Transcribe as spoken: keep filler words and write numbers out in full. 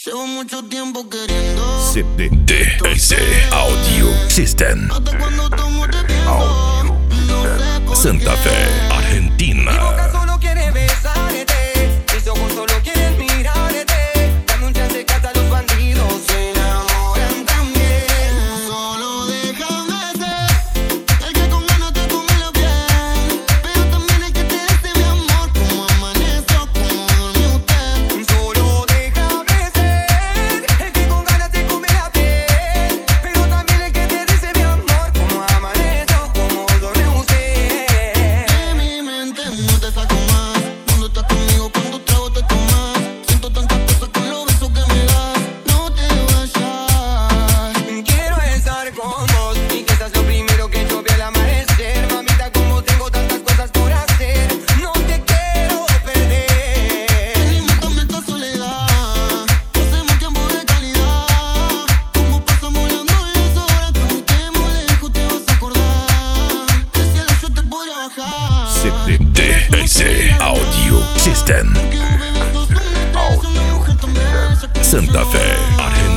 Llevo mucho tiempo queriendo. C D D S Audio System. Hasta cuando tomo te pienso. No sé por Santa qué. Fe, Argentina. Mi boca solo quiere besarte, mis ojos solo quieren mirarte. Dame un chance que hasta los bandidos se enamoran también. Solo déjame ser el que con ganas te come la piel, pero también el que te dice mi amor, como amaneció, como durmió usted. Solo déjame ser el que con ganas te come la piel, pero también el que te dice mi amor, como amaneció, como duerme usted. De mi mente no te saco más. Cuando estás conmigo, cuando trago te tomas. Siento tantas cosas con los besos que me das. No te vayas. Quiero estar con vos y que seas lo primero que yo vea al amanecer. Mamita, como tengo tantas cosas por hacer, no te quiero perder. Alimentame esta soledad. Pasemos tiempo de calidad. Como pasa volando las horas. Cuando estemos lejos te vas a acordar. Del cielo yo te podría bajar. C D D S Audio System. Que un bebé sos una estrella, una mujer tan bella que Santa Fe, Argentina.